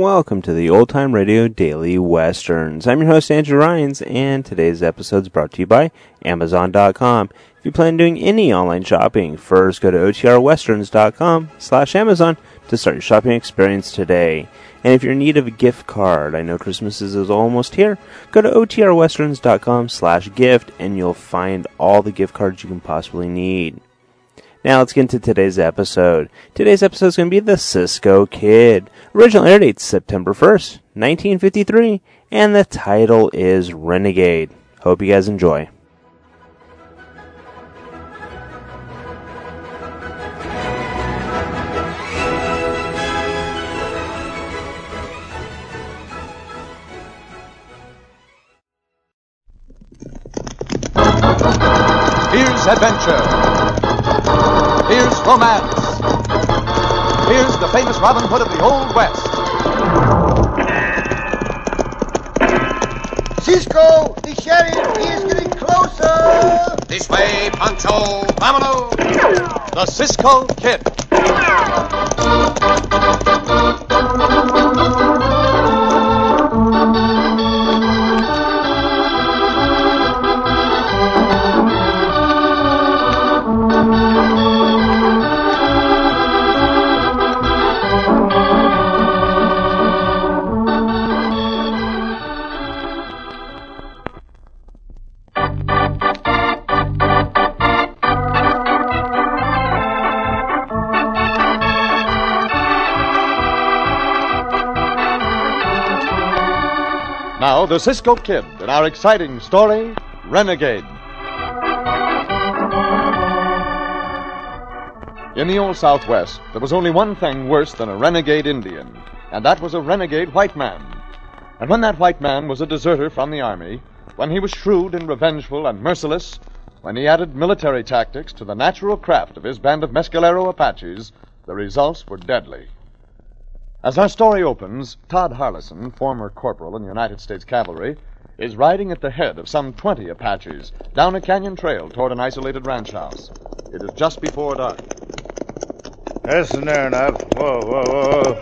Welcome to the Old Time Radio Daily Westerns. I'm your host, Andrew Rhynes, and today's episode is brought to you by Amazon.com. If you plan on doing any online shopping, first go to otrwesterns.com/Amazon to start your shopping experience today. And if you're in need of a gift card, I know Christmas is almost here, go to otrwesterns.com/gift and you'll find all the gift cards you can possibly need. Now let's get into today's episode. Today's episode is going to be The Cisco Kid. Original air date September 1st, 1953, and the title is Renegade. Hope you guys enjoy. Here's adventure. Here's romance. Here's the famous Robin Hood of the Old West. Cisco, the sheriff, he is getting closer. This way, Pancho. Vámonos. The Cisco Kid. Now, the Cisco Kid in our exciting story, Renegade. In the Old Southwest, there was only one thing worse than a renegade Indian, and that was a renegade white man. And when that white man was a deserter from the army, when he was shrewd and revengeful and merciless, when he added military tactics to the natural craft of his band of Mescalero Apaches, the results were deadly. As our story opens, Todd Harlison, former corporal in the United States Cavalry, is riding at the head of some 20 Apaches down a canyon trail toward an isolated ranch house. It is just before dark. That's near enough. Whoa.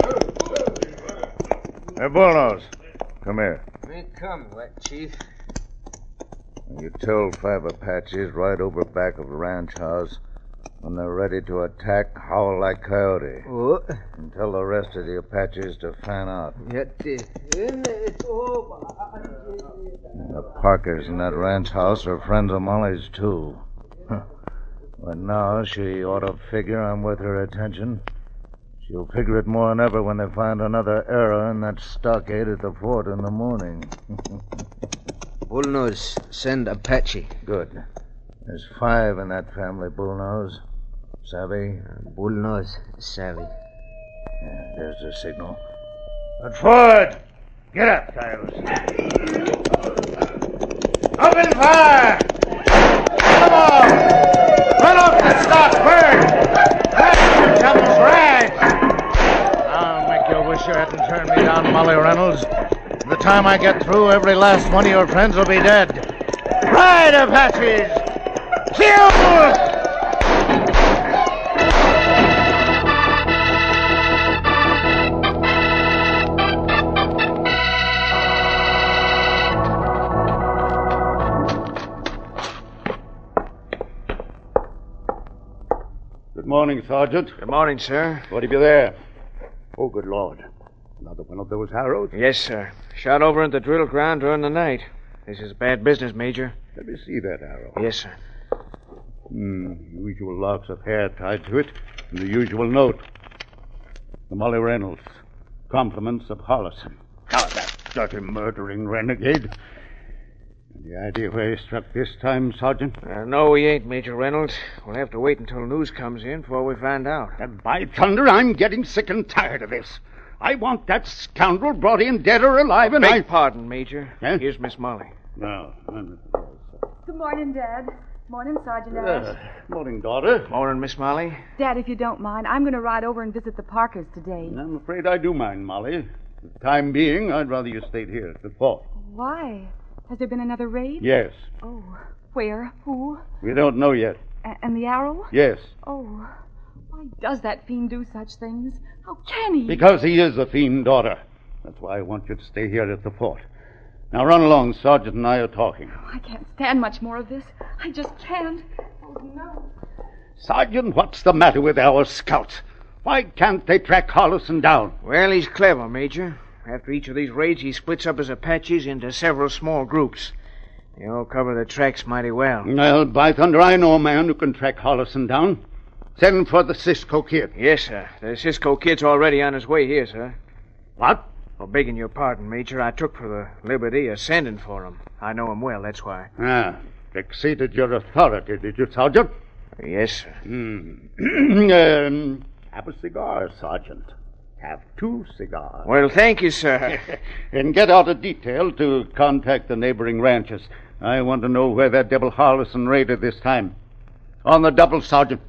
Hey, Bullnose, come here. Me come, White Chief. You told 5 Apaches right over back of the ranch house. When they're ready to attack, howl like coyote. What? And tell the rest of the Apaches to fan out. The The Parkers in that ranch house are friends of Molly's, too. But now she ought to figure I'm worth her attention. She'll figure it more than ever when they find another error in that stockade at the fort in the morning. Bullnose, send Apache. Good. There's 5 in that family, Bullnose. Savvy? Bullnose, savvy. Yeah, there's the signal. But forward! Get up, coyotes. Open fire! Come on! Run off the stock, bird! That's your devil's rag! I'll make you wish you hadn't turned me down, Molly Reynolds. By the time I get through, every last one of your friends will be dead. Ride, Apaches! Kill! Good morning, Sergeant. Good morning, sir. What have you there? Oh, good Lord. Another one of those arrows? Yes, sir. Shot over at the drill ground during the night. This is bad business, Major. Let me see that arrow. Yes, sir. Usual locks of hair tied to it, and the usual note. The Molly Reynolds. Compliments of Harlison. God, that dirty murdering renegade. Any idea where he struck this time, Sergeant? No, we ain't, Major Reynolds. We'll have to wait until news comes in before we find out. And by thunder, I'm getting sick and tired of this. I want that scoundrel brought in dead or alive, and Beg pardon, Major. Eh? Here's Miss Molly. No. Good morning, Dad. Morning, Sergeant Ash. Morning, daughter. Morning, Miss Molly. Dad, if you don't mind, I'm going to ride over and visit the Parkers today. I'm afraid I do mind, Molly. For the time being, I'd rather you stayed here at the fort. Why? Has there been another raid? Yes. Oh, where? Who? We don't know yet. And the arrow? Yes. Oh, why does that fiend do such things? How can he? Because he is a fiend, daughter. That's why I want you to stay here at the fort. Now run along. Sergeant and I are talking. I can't stand much more of this. I just can't. Oh, no. Sergeant, what's the matter with our scouts? Why can't they track Hollison down? Well, he's clever, Major. After each of these raids, he splits up his Apaches into several small groups. They all cover the tracks mighty well. Well, by thunder, I know a man who can track Hollison down. Send for the Cisco Kid. Yes, sir. The Cisco Kid's already on his way here, sir. What? Well, begging your pardon, Major, I took for the liberty of sending for him. I know him well, that's why. Ah, exceeded your authority, did you, Sergeant? Yes, sir. Have a cigar, Sergeant. Have 2 cigars. Well, thank you, sir. And get out a detail to contact the neighboring ranches. I want to know where that devil Hollison raided this time. On the double, Sergeant.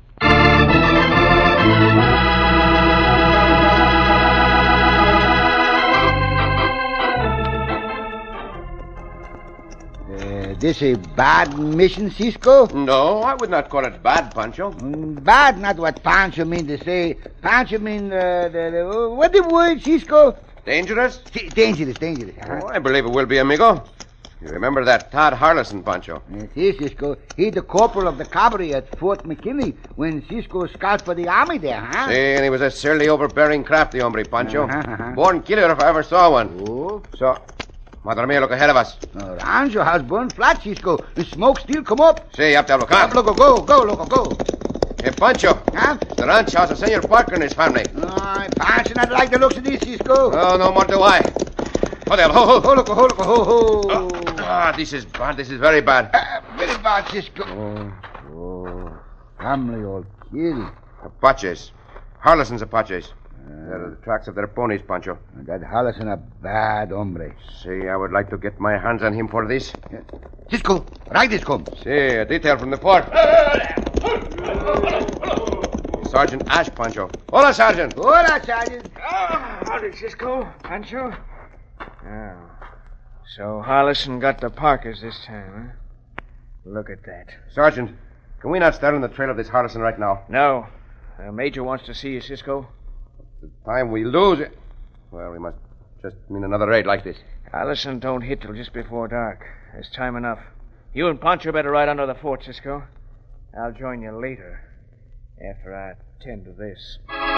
This a bad mission, Cisco? No, I would not call it bad, Pancho. Bad, not what Pancho mean to say. Pancho mean, what the word, Cisco? Dangerous? Dangerous. Oh, I believe it will be, amigo. You remember that Todd Harlison, Pancho? Yes, Cisco. He the corporal of the cavalry at Fort McKinley when Cisco scouts for the army there, huh? See, and he was a surly, overbearing, crafty hombre, Pancho. Born killer if I ever saw one. Oh. So, Madre mia, look ahead of us. Rancho has burned flat, Cisco. The smoke still come up. See, up there, look out. Loco, go, Loco, go. Hey, Pancho. Huh? The ranch house of Senor Parker and his family. Pancho not like the looks of this, Cisco. Oh, no more do I. Hold there, ho. Ho, Loco, ho. This is bad. This is very bad. Very bad, Cisco. Family all killed. Apaches. Harlison's Apaches. They're the tracks of their ponies, Pancho. That Hollison a bad hombre. See, I would like to get my hands on him for this. Cisco, right this come. See, a detail from the fort. Sergeant Ash, Pancho. Hola, Sergeant. Hola, Sergeant. Howdy, Cisco. Pancho. Oh. So Hollison got the Parkers this time, huh? Look at that. Sergeant, can we not start on the trail of this Harlison right now? No. The Major wants to see you, Cisco. The time we lose it. Well, we must just mean another raid like this. Hollison don't hit till just before dark. There's time enough. You and Pancho better ride under the fort, Cisco. I'll join you later, after I tend to this.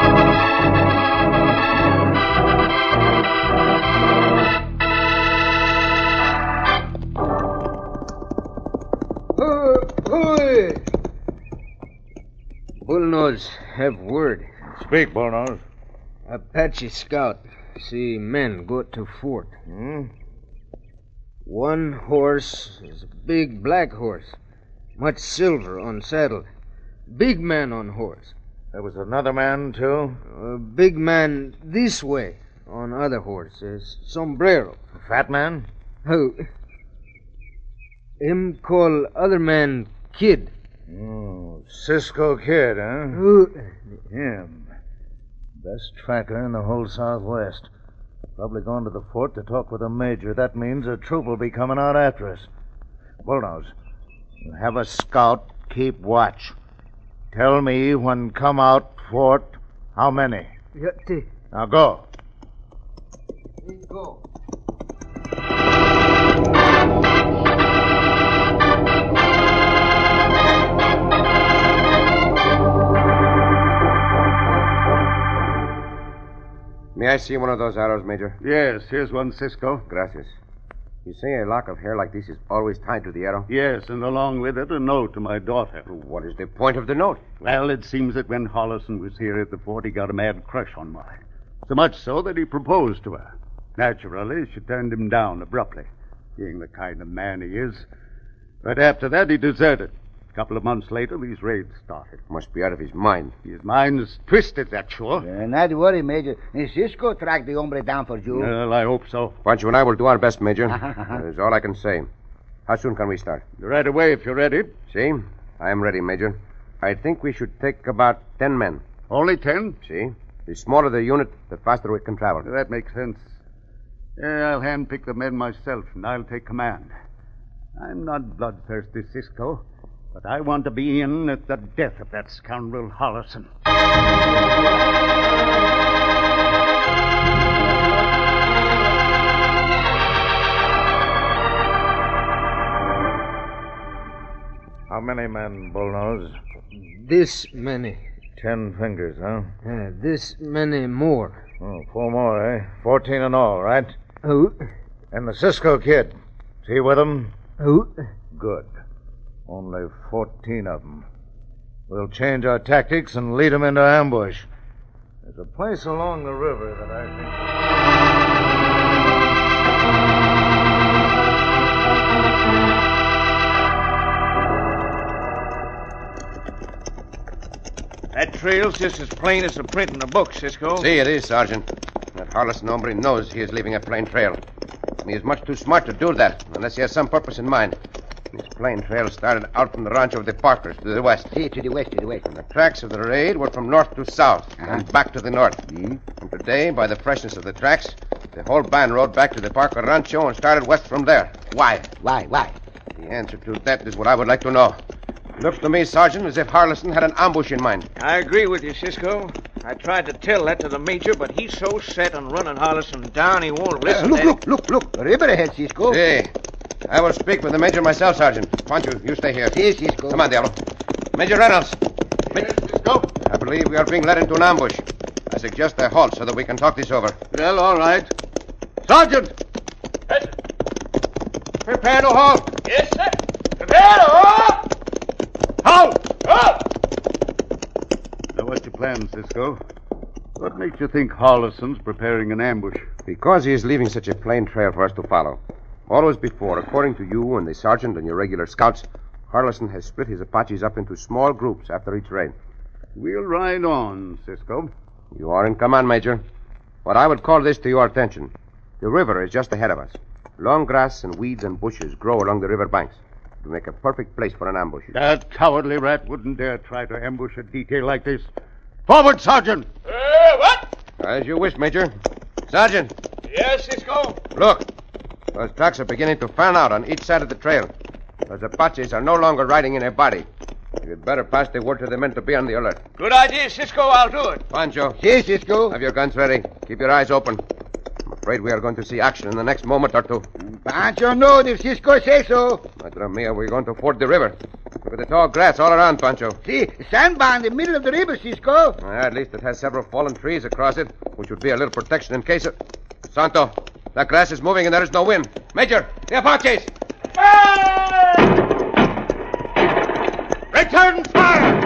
Bullnose, have word. Speak, Bullnose. Apache scout. See men go to fort. One horse is a big black horse. Much silver on saddle. Big man on horse. There was another man, too? A big man this way on other horse. Sombrero. A fat man? Oh. Him call other man Kid. Oh, Cisco Kid, huh? Who? Him. Best tracker in the whole Southwest. Probably gone to the fort to talk with the major. That means a troop will be coming out after us. Bullnose, you have a scout keep watch. Tell me when come out fort how many. Yatti. Now go. Go. May I see one of those arrows, Major? Yes, here's one, Cisco. Gracias. You say a lock of hair like this is always tied to the arrow? Yes, and along with it, a note to my daughter. What is the point of the note? Well, it seems that when Hollison was here at the fort, he got a mad crush on Molly. So much so that he proposed to her. Naturally, she turned him down abruptly, being the kind of man he is. But after that, he deserted. A couple of months later, these raids started. Must be out of his mind. His mind's twisted, that's sure. Not worry, Major. Cisco tracked the hombre down for you. Well, I hope so. Pancho and I will do our best, Major. That is all I can say. How soon can we start? Right away, if you're ready. See? I am ready, Major. I think we should take about 10 men. Only 10? See? The smaller the unit, the faster we can travel. That makes sense. I'll handpick the men myself, and I'll take command. I'm not bloodthirsty, Cisco, but I want to be in at the death of that scoundrel Hollison. many men, Bullnose? This many. 10 fingers, huh? This many more. Oh, 4 more, eh? 14 in all, right? Who? And the Cisco Kid. Is he with them? Who? Good. Only 14 of them. We'll change our tactics and lead them into ambush. There's a place along the river that I think. That trail's just as plain as the print in the book, Cisco. See, it is, Sergeant. That Harlison hombre knows he is leaving a plain trail. And he is much too smart to do that, unless he has some purpose in mind. This plain trail started out from the ranch of the Parkers to the west. See, to the west. And the tracks of the raid were from north to south and back to the north. And today, by the freshness of the tracks, the whole band rode back to the Parker Rancho and started west from there. Why? Why? The answer to that is what I would like to know. Looks to me, Sergeant, as if Harlison had an ambush in mind. I agree with you, Cisco. I tried to tell that to the Major, but he's so set on running Harlison down he won't listen. Look. The river ahead, Cisco. See. I will speak with the Major myself, Sergeant. Pancho, you stay here. Si, Cisco. Come on, Diablo. Major Reynolds. Yes, Cisco? I believe we are being led into an ambush. I suggest a halt so that we can talk this over. Well, all right. Sergeant! Yes. Prepare to halt. Yes, sir. Prepare to halt! Halt! Halt! Now, what's your plan, Cisco? What makes you think Harlison's preparing an ambush? Because he is leaving such a plain trail for us to follow. Always before, according to you and the sergeant and your regular scouts, Harlison has split his Apaches up into small groups after each raid. We'll ride on, Cisco. You are in command, Major. But I would call this to your attention. The river is just ahead of us. Long grass and weeds and bushes grow along the river banks to make a perfect place for an ambush. That cowardly rat wouldn't dare try to ambush a detail like this. Forward, Sergeant! What? As you wish, Major. Sergeant! Yes, Cisco. Look. Those tracks are beginning to fan out on each side of the trail. Those Apaches are no longer riding in a body. You'd better pass the word to the men to be on the alert. Good idea, Cisco. I'll do it. Pancho. Si, Cisco. Have your guns ready. Keep your eyes open. I'm afraid we are going to see action in the next moment or two. Pancho knows if Cisco says so. Madre mia, we're going to ford the river. Look at the tall grass all around, Pancho. See, sandbar in the middle of the river, Cisco. At least it has several fallen trees across it, which would be a little protection in case of... Santo, that grass is moving and there is no wind. Major, the Apaches! Return fire!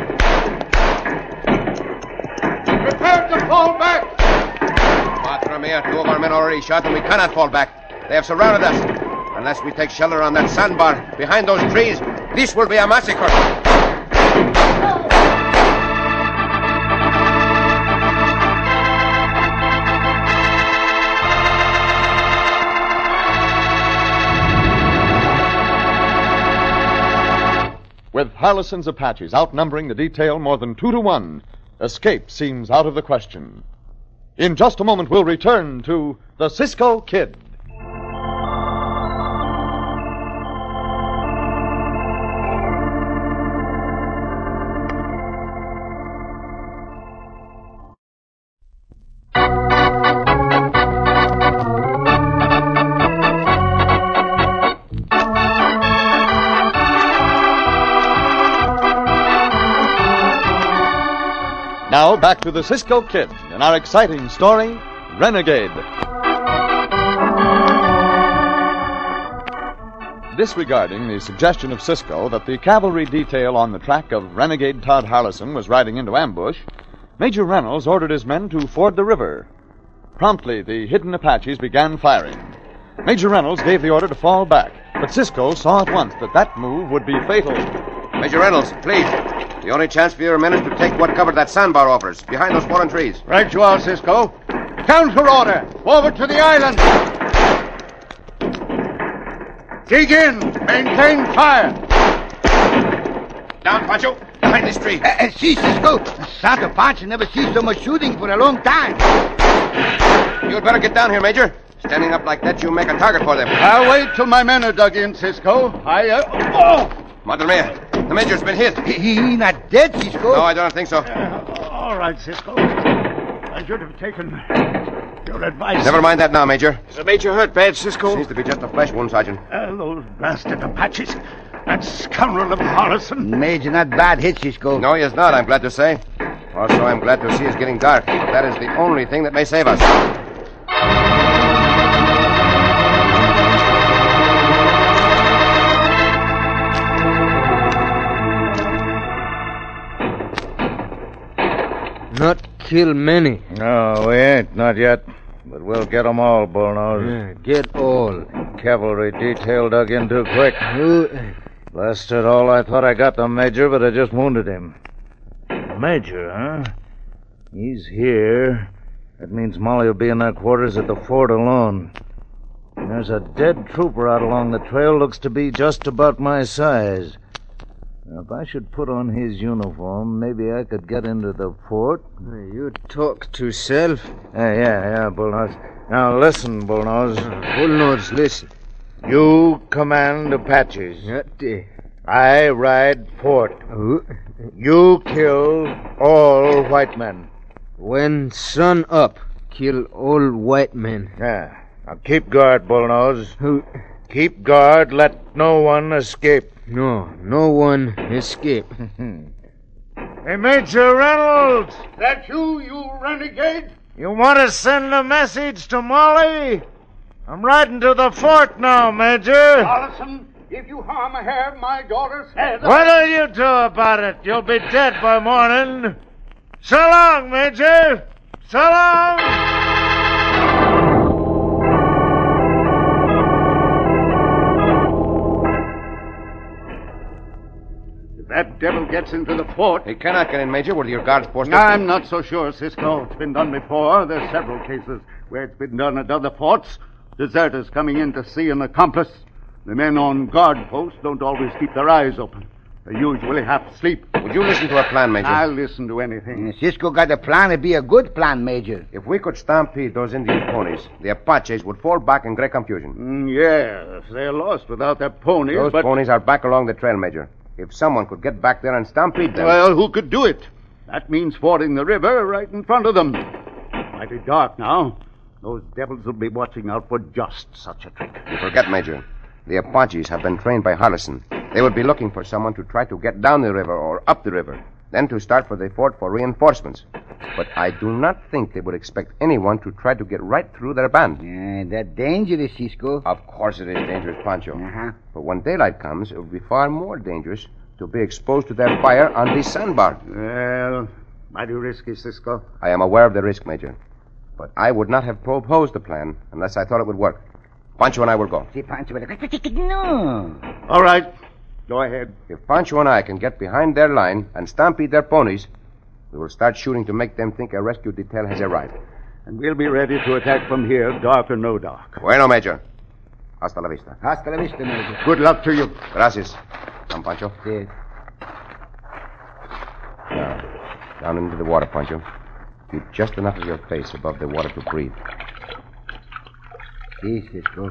Prepare to fall back! Madre mia, 2 of our men already shot and we cannot fall back. They have surrounded us. Unless we take shelter on that sandbar behind those trees, this will be a massacre. With Harlison's Apaches outnumbering the detail more than 2 to 1, escape seems out of the question. In just a moment, we'll return to the Cisco Kid. Now, back to the Cisco Kid and our exciting story, Renegade. Disregarding the suggestion of Cisco that the cavalry detail on the track of Renegade Todd Harlison was riding into ambush, Major Reynolds ordered his men to ford the river. Promptly, the hidden Apaches began firing. Major Reynolds gave the order to fall back, but Cisco saw at once that that move would be fatal. Major Reynolds, please. The only chance for your men is to take what cover that sandbar offers, behind those fallen trees. Right you are, Cisco. Counter order. Forward to the island. Dig in. Maintain fire. Down, Pancho. Behind this tree. See, Cisco. Santa Pancho never sees so much shooting for a long time. You'd better get down here, Major. Standing up like that, you make a target for them. I'll wait till my men are dug in, Cisco. Madre mia, the Major's been hit. He not dead, Cisco? No, I don't think so. All right, Cisco. I should have taken your advice. Never mind that now, Major. Is the Major hurt bad, Cisco? Seems to be just a flesh wound, Sergeant. Those blasted Apaches. That scoundrel of Hollison. Major, not bad hit, Cisco. No, he is not, I'm glad to say. Also, I'm glad to see it's getting dark. But that is the only thing that may save us. Not kill many. No, we ain't, not yet. But we'll get 'em all, Bullnose. Yeah, get all. Cavalry detail dug in too quick. Blasted all, I thought I got the Major, but I just wounded him. Major, huh? He's here. That means Molly will be in our quarters at the fort alone. And there's a dead trooper out along the trail, looks to be just about my size. Now, if I should put on his uniform, maybe I could get into the fort. You talk to self. Yeah, Bullnose. Now, listen, Bullnose. Bullnose, listen. You command Apaches. I ride fort. You kill all white men. When sun up, kill all white men. Yeah. Now, keep guard, Bullnose. Keep guard. Let no one escape. No one escape. Hey, Major Reynolds! That you renegade? You want to send a message to Molly? I'm riding to the fort now, Major. Hollison, if you harm a hair of my daughter's head... What'll you do about it? You'll be dead by morning. So long, Major. So long. That devil gets into the fort. He cannot get in, Major. Were your guards posted? I'm not so sure, Cisco. It's been done before. There's several cases where it's been done at other forts. Deserters coming in to see an accomplice. The men on guard posts don't always keep their eyes open. They usually half asleep. Would you listen to a plan, Major? I'll listen to anything. Cisco got a plan. It'd be a good plan, Major. If we could stampede those Indian ponies, the Apaches would fall back in great confusion. Yes, they're lost without their ponies, Those but... ponies are back along the trail, Major. If someone could get back there and stampede them... Well, who could do it? That means fording the river right in front of them. Mighty dark now. Those devils will be watching out for just such a trick. You forget, Major. The Apaches have been trained by Harrison. They would be looking for someone to try to get down the river or up the river, then to start for the fort for reinforcements. But I do not think they would expect anyone to try to get right through their band. Yeah, that's dangerous, Cisco. Of course it is dangerous, Pancho. Uh-huh. But when daylight comes, it will be far more dangerous to be exposed to their fire on this sandbar. Well, mighty risky, Cisco. I am aware of the risk, Major. But I would not have proposed the plan unless I thought it would work. Pancho and I will go. See, Pancho, no. All right. Go ahead. If Pancho and I can get behind their line and stampede their ponies, we will start shooting to make them think a rescue detail has arrived. And we'll be ready to attack from here, dark or no dark. Bueno, Major. Hasta la vista. Hasta la vista, Major. Good luck to you. Gracias. Come, Pancho. Sí. Now, down into the water, Pancho. Keep just enough of your face above the water to breathe. See, Cisco.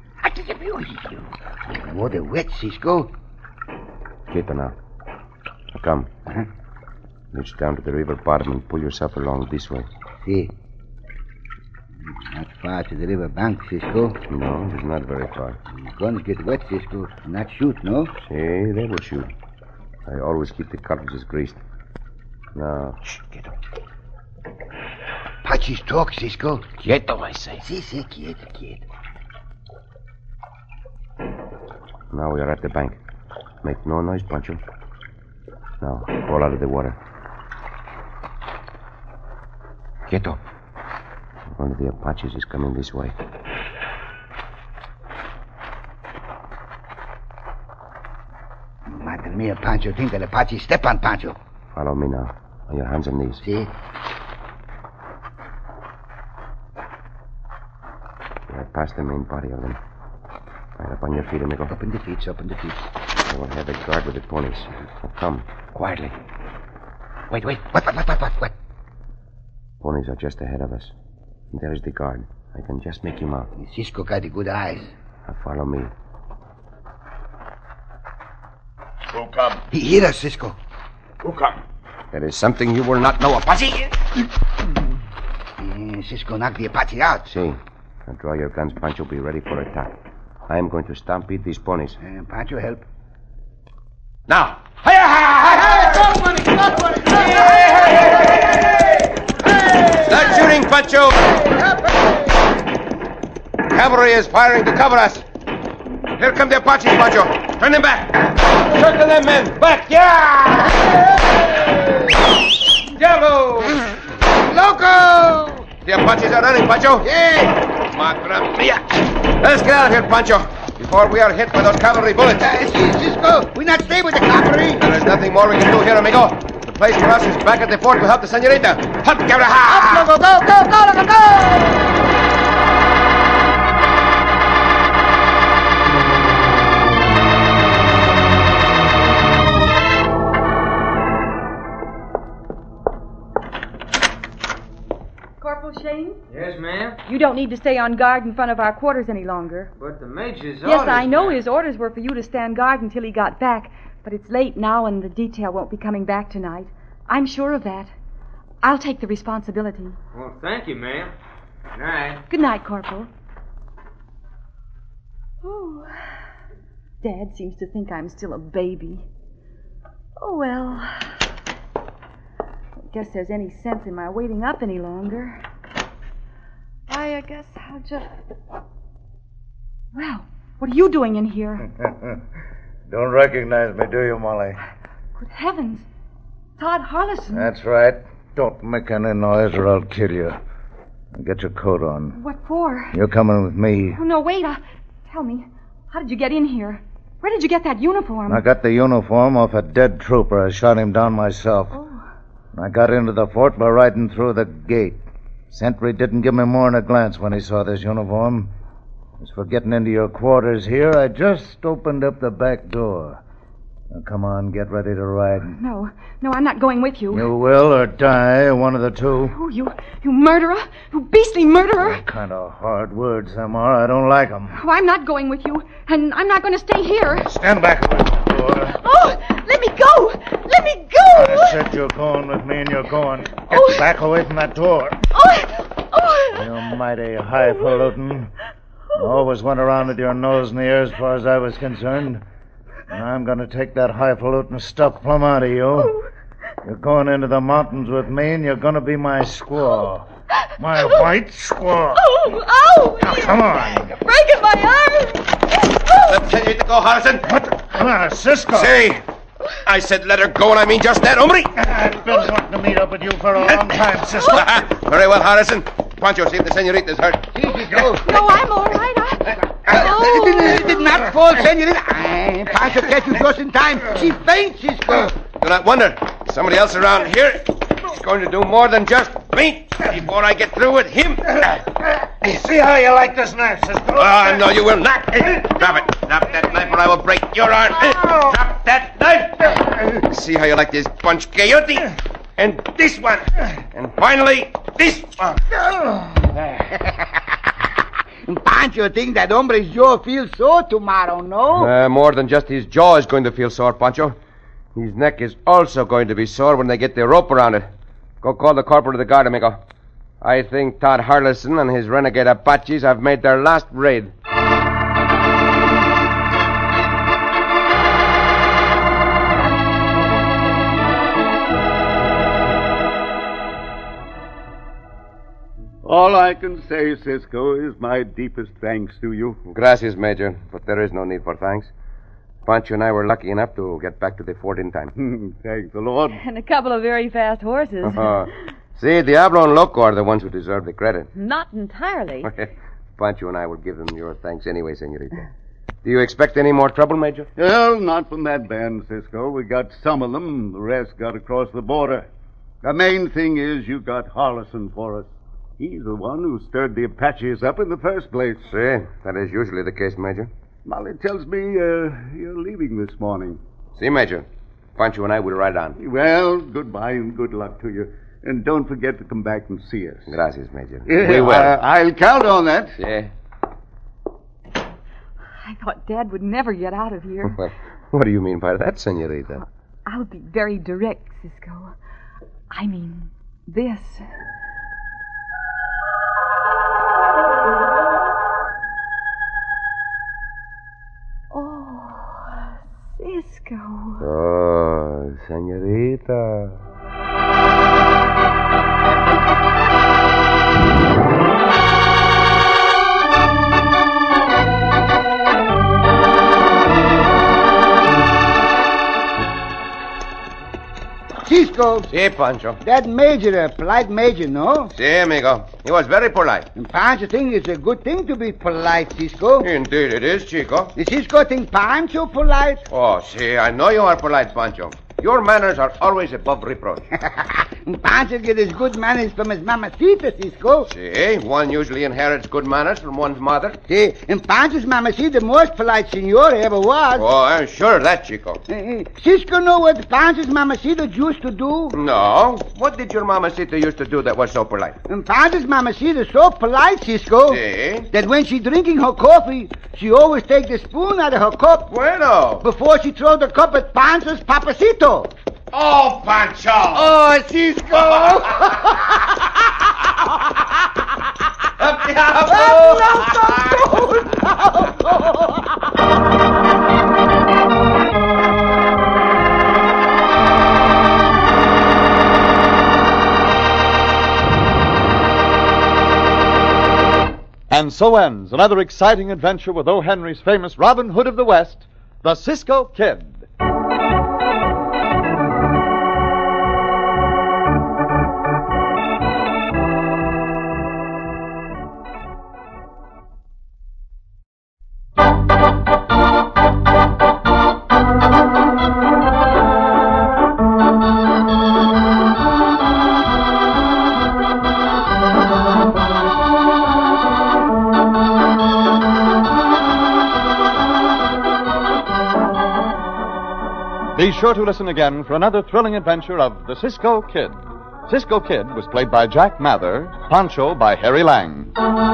Water wet, Cisco. Quieto now. Now come. Uh-huh. Reach down to the river bottom and pull yourself along this way. See. Not far to the river bank, Cisco. No, it's not very far. Guns get wet, Cisco. Not shoot, no? See, they will shoot. I always keep the cartridges greased. Now, shh, quieto. Apaches talk, Cisco. Quieto, I say. Sí, quieto. Now we are at the bank. Make no noise, Pancho. Now, fall out of the water. Quieto. One of the Apaches is coming this way. Madre mia, Pancho. Think that Apache step on Pancho. Follow me now. On your hands and knees. See? We are past the main body of them. Right up on your feet, amigo. Up in the feet. I will have a guard with the ponies. Now come, quietly. Wait. What? Ponies are just ahead of us. And there is the guard. I can just make him out. Cisco got the good eyes. Now follow me. Who come? He hit us, Cisco. Who come? There is something you will not know, Apache. Cisco knocked the Apache out. See. Now draw your guns, Pancho. Be ready for attack. I am going to stampede these ponies. Pancho, help. Now. Start shooting, Pancho. Cavalry is firing to cover us. Here come the Apaches, Pancho. Turn them back. Circle them men. Back. Yeah! Diablo! Loco! The Apaches are running, Pancho. Yeah. Madre mia. Let's get out of here, Pancho, before we are hit by those cavalry bullets. Cisco, we not stay with the cavalry. There's nothing more we can do here, amigo. The place for us is back at the fort to help the senorita. Up, Cabra! Up, go, go, go, go, go, go! Corporal Shane? Yes, ma'am? You don't need to stay on guard in front of our quarters any longer. But the major's Yes, orders, I know ma'am. his orders were for you to stand guard until he got back, but it's late now and the detail won't be coming back tonight. I'm sure of that. I'll take the responsibility. Well, thank you, ma'am. Good night. Good night, Corporal. Oh, Dad seems to think I'm still a baby. Oh, well. I guess there's any sense in my waiting up any longer. I guess I'll just... Well, what are you doing in here? Don't recognize me, do you, Molly? Good heavens. Todd Harlison. That's right. Don't make any noise or I'll kill you. Get your coat on. What for? You're coming with me. Oh, no, wait. Tell me, how did you get in here? Where did you get that uniform? I got the uniform off a dead trooper. I shot him down myself. Oh. I got into the fort by riding through the gate. Sentry didn't give me more than a glance when he saw this uniform. As for getting into your quarters here, I just opened up the back door. Now, come on, get ready to ride. No, I'm not going with you. You will or die, one of the two. Oh, you murderer. You beastly murderer. What kind of hard words them are. I don't like them. Oh, I'm not going with you, and I'm not going to stay here. Stand back away from the door. Oh, let me go. Let me go. I said you're going with me, and you're going. Get back away from that door. Oh. You're mighty highfalutin. You always went around with your nose in the air as far as I was concerned. And I'm going to take that highfalutin stuff plumb out of you. You're going into the mountains with me, and you're going to be my squaw. My white squaw. Oh, ow! Now, come on. You're breaking my arm. Let's tell you to go, Harrison. What? Cisco. Say, I said let her go, and I mean just that, hombre. I've been wanting to meet up with you for a long time, Cisco. Very well, Harrison. Pancho, see if the senorita's hurt. No, I'm all right. It did not fall, senorita. Pancho catch you just in time. She faints, Cisco. Do not wonder. Somebody else around here is going to do more than just faint before I get through with him. See how you like this knife, Cisco? No, you will not. Drop it. Drop that knife or I will break your arm. Drop that knife. See how you like this bunch coyote? And this one. And finally, this one. Pancho think that hombre's jaw feels sore tomorrow, no? More than just his jaw is going to feel sore, Pancho. His neck is also going to be sore when they get the rope around it. Go call the corporal of the guard, amigo. I think Todd Harlison and his renegade Apaches have made their last raid. All I can say, Cisco, is my deepest thanks to you. Gracias, Major, but there is no need for thanks. Pancho and I were lucky enough to get back to the fort in time. Thank the Lord. And a couple of very fast horses. See, Diablo and Loco are the ones who deserve the credit. Not entirely. Pancho and I will give them your thanks anyway, senorita. Do you expect any more trouble, Major? Well, not from that band, Cisco. We got some of them. The rest got across the border. The main thing is you got Harlison for us. He's the one who stirred the Apaches up in the first place. See, that is usually the case, Major. Molly tells me you're leaving this morning. See, Major. Pancho and I will ride on. Well, goodbye and good luck to you. And don't forget to come back and see us. Gracias, Major. We will. I'll count on that. Yeah. I thought Dad would never get out of here. Well, what do you mean by that, senorita? I'll be very direct, Cisco. I mean, this. Oh, Cisco. Cisco. Oh, senorita. Cisco, Si, Pancho. that major, a polite major, no? Si, amigo. He was very polite. And Pancho think it's a good thing to be polite, Cisco. Indeed it is, Chico. The Cisco think Pancho polite? Oh, si, I know you are polite, Pancho. Your manners are always above reproach. And Pancho get his good manners from his mamacita, Cisco. Si, one usually inherits good manners from one's mother. See, and Pancho's mamacita the most polite senor ever was. Oh, I'm sure of that, Chico. Cisco know what Pancho's mamacita used to do? No. What did your mamacita used to do that was so polite? And Pancho's mamacita so polite, Cisco, Si. that when she drinking her coffee, she always take the spoon out of her cup Bueno. before she throw the cup at Pancho's papacito. Oh, Pancho! Oh, Cisco! And so ends another exciting adventure with O. Henry's famous Robin Hood of the West, the Cisco Kid. Be sure to listen again for another thrilling adventure of the Cisco Kid. Cisco Kid was played by Jack Mather, Pancho by Harry Lang.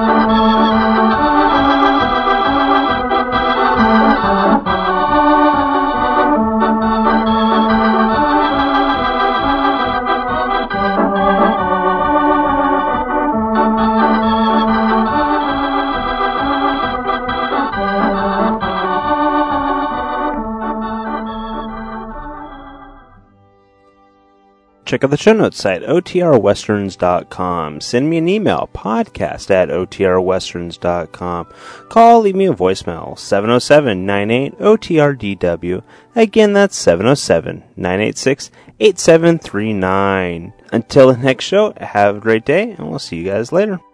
Check out the show notes site, otrwesterns.com. Send me an email, podcast@otrwesterns.com. Call, leave me a voicemail, 707-98-OTRDW. Again, that's 707-986-8739. Until the next show, have a great day, and we'll see you guys later.